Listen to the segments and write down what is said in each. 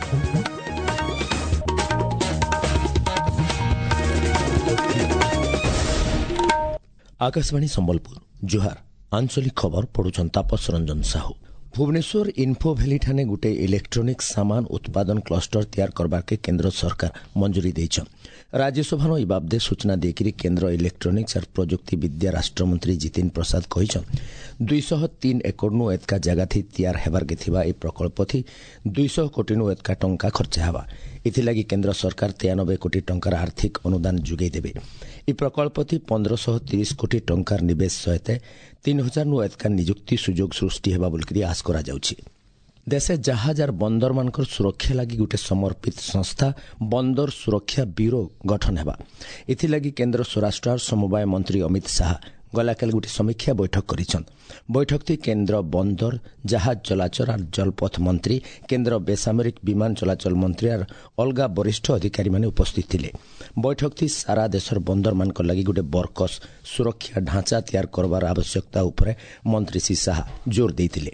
आकाशवाणी संबलपुर जुहार आंचलिक खबर पढ़ुछन तापस रंजन साहू। भुवनेश्वर इन्फो भैली ठाने गुटे इलेक्ट्रोनिक सामान उत्पादन क्लस्टर तैयार करबार के केंद्र सरकार मंजूरी देइछन। राज्यसभा इ बाबदे सूचना देकरी केंद्र इलेक्ट्रोनिक्स और प्रजुक्ति विद्या राष्ट्रमंत्री जितिन प्रसाद कहिछन 203 एकड़ नु एतका जगह थी तैयार हेबार के थिबा ए प्रकल्प थी 200 कोटी नु एतका टंका खर्च हेबा। इथिलागी केंद्र सरकार 93 कोटी टंकार आर्थिक अनुदान जुगै देबे। इ प्रकल्प थी 1530 कोटी टंकार निवेश सहित 3000 नु एतका नियुक्ति सुजोग सृष्टि हेबा बोलकरी आस करा जाउछि। देशे जहाज और बंदर मानकर सुरक्षा लगी गुटे समर्पित संस्था बंदर सुरक्षा ब्यूरो गठन हेबा। इथिलागी केंद्र स्वराष्ट्र और समवाय मंत्री अमित शाह गलाकाल गुटे समीक्षा बैठक करिछन। बैठक थी केंद्र बंदर जहाज चलाचल और जलपथ मंत्री केंद्र बेसामरिक विमान चलाचल मंत्री और अलगा वरिष्ठ अधिकारी माने उपस्थित थिले। बैठक थी सारा देशर बंदर मानकर लगी गुटे बरकस सुरक्षा ढांचा तैयार करबार आवश्यकता उपरे मंत्री श्री शाह जोर देइथिले।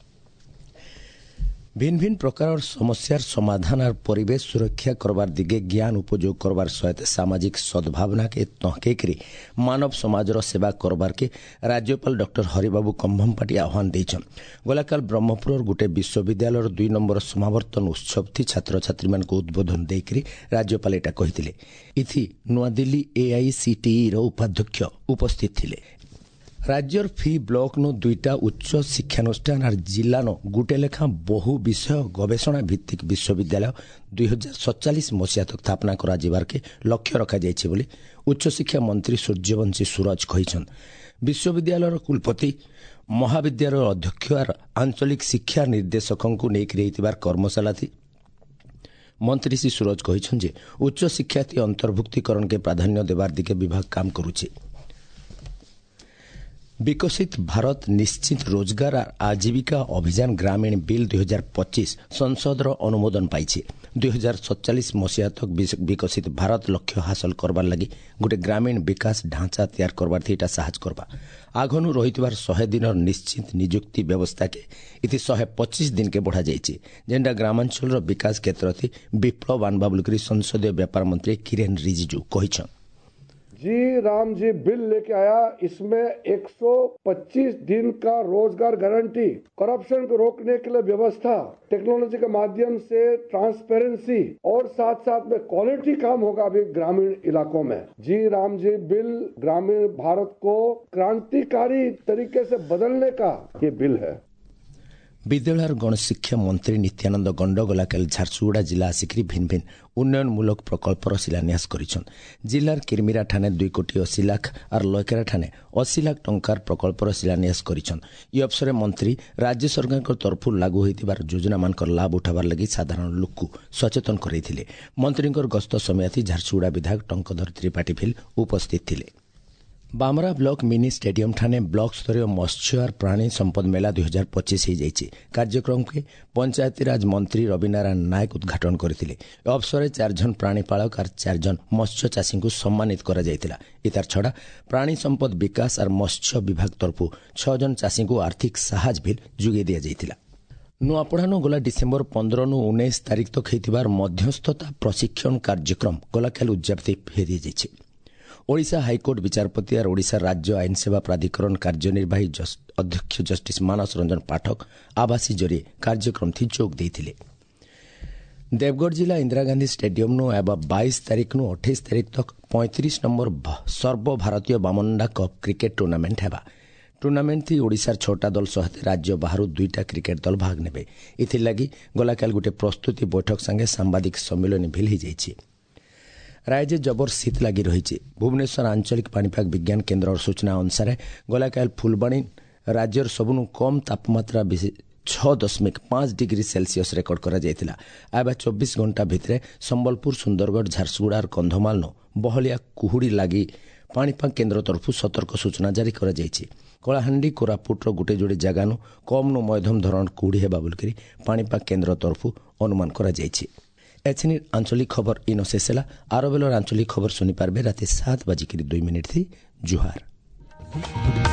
भिन्न भिन्न प्रकार समस्यार समाधान और परिवेश सुरक्षा करबार दिगे ज्ञान उपयोग करबार सहित सामाजिक सद्भावना के तहकेकरी मानव समाजर सेवा करबार के राज्यपाल डॉक्टर हरिबाबू कंभमपाटी आह्वान देइछन। गलाकाल ब्रह्मपुर गुटे विश्वविद्यालय 2 नंबर समावर्तन उत्सव थी छात्र छात्री मान को उद्बोधन देकरी राज्यपाल एटा कहिथिले। इथि नुआदिल्ली AICTE रो उपाध्यक्ष उपस्थित थिले। राज्यर फी ब्लॉक नो 2टा उच्च शिक्षानुष्ठान और जिला नो गुटे लेखा बहु विषय गवेषणा भित्तिक विश्वविद्यालय 2047 मसीहा तक स्थापना करा जिबार के लक्ष्य रखा जायछि बोली उच्च शिक्षा मंत्री सूर्यवंशी सूरज कहिछन। विश्वविद्यालय कुलपति महाविद्यालय अध्यक्ष और आंचलिक शिक्षा निर्देशकों को नेक रहितिबार कर्मशाला थी। मंत्री श्री सूरज कहिछन जे उच्च शिक्षार्थी अंतर्भुक्तिकरण के प्राधान्य देवार दिके विभाग काम करुछि। विकसित भारत निश्चित रोजगार और आजीविका अभियान ग्रामीण बिल 2025 संसदर अनुमोदन पाइछि। 2047 मसीहा तक विकसित भारत लक्ष्य हासिल करबार लगी गोटे ग्रामीण विकास ढांचा तैयार करबार थी एटा साहज करबा। आगनु रहितबार 100 दिन निश्चित नियुक्ति व्यवस्था के इति 125 दिन के बढ़ा जाइछि। जेंडा ग्रामांचल विकास क्षेत्र थी विप्लव आनबा बोलकरी संसदीय व्यापार मंत्री किरेन रिजिजू कहिछन। जी राम जी बिल लेके आया। इसमें 125 दिन का रोजगार गारंटी, करप्शन को रोकने के लिए व्यवस्था, टेक्नोलॉजी के माध्यम से ट्रांसपेरेंसी और साथ साथ में क्वालिटी काम होगा अभी ग्रामीण इलाकों में। जी राम जी बिल ग्रामीण भारत को क्रांतिकारी तरीके से बदलने का ये बिल है। विद्यालय और गणशिक्षा मंत्री नित्यानंद गंड गलाकाल झारसुगुड़ा जिला आसिक भिन्न भिन्न उन्नयनमूलक प्रकल्पर शिलान्यास करिछन। जिलार किरमिरा ठाने 2 कोटी 80 लाख और लयकेरा ठाने 80 लाख टंकार प्रकल्पर शिलान्यास करिछन। ई अवसर मंत्री राज्य सरकार तरफ लागू होइतिबार योजना मानकर लाभ उठाबार लगी साधारण लोक सचेतन करैथिले। मंत्रींकर गस्त समय थी झारसुगुड़ा विधायक टंकधर त्रिपाठी फिल उपस्थित थिले। बामरा ब्लॉक मिनी स्टेडियम ठाने ब्लॉक स्तरीय मत्स्य और प्राणी संपद मेला 2025 हो जाइए। कार्यक्रम के पंचायतीराज मंत्री रविनारायण नायक उद्घाटन करथिले। अवसर 4 जन प्राणीपालक और 4 जन मत्स्य चाषी को सम्मानित करा जायतिला। इतार छड़ा प्राणी संपद विकास और मत्स्य विभाग तरफ 6 जन चाषी को आर्थिक सहायता भी जुगे दिया जायतिला। नुआपड़ानो गला डिसेम्बर 15 नु 19 तारीख तक हेतिबार मध्यस्थता प्रशिक्षण कार्यक्रम गलाकाल उद्यापित फेरी जाइए। ओडिशा हाईकोर्ट विचारपति और ओडिशा राज्य आईन सेवा प्राधिकरण कार्यनिर्वाही अध्यक्ष जस्टिस मानस रंजन पाठक आभासी जरिए कार्यक्रम थी जोग देइथिले। देवगढ़ जिला इंदिरा गांधी स्टेडियम नो एबा 22 तारीख नु 28 तारीख तक 35 नंबर सर्वभारतीय बामंडा कप क्रिकेट टूर्नामेंट हेबा। टूर्नामेंट थी ओडिशार 6टा दल सहित राज्य बाहर 2टा क्रिकेट दल भाग नेबे। इथिलागी गलाकाल गुटे प्रस्तुति बैठक संगे सांबादिक सम्मेलन भी हो जाइए। राज्य जबर शीत लगी रही। भुवनेश्वर आंचलिक पाणीपाग विज्ञान केन्द्र और सूचना अनुसार गलाकाल फुलबाणी राज्यर सबुनु कम तापमात्रा 6.5 डिग्री सेल्सियस रेकर्ड करा जायतिला। आबा 24 घंटा भितरे संबलपुर सुंदरगढ़ झारसुगुड़ा और कंधमाल नो बहलिया कुहुड़ी लगी पाणीपाग केन्द्र तरफ सतर्क सूचना जारी करा जायछि। कलाहांडी कोरापुटर गुटे जोड़े जगह नु कम नु मध्यम धरण कुहुड़ी हेबा बोलकरी पाणीपाग केन्द्र तरफ अनुमान करा जायछि। एचनी आंचलिक खबर इनो शेषला। आरो बेलर आंचलिक खबर सुनी पारबे राति 7:02 थी। जुहार।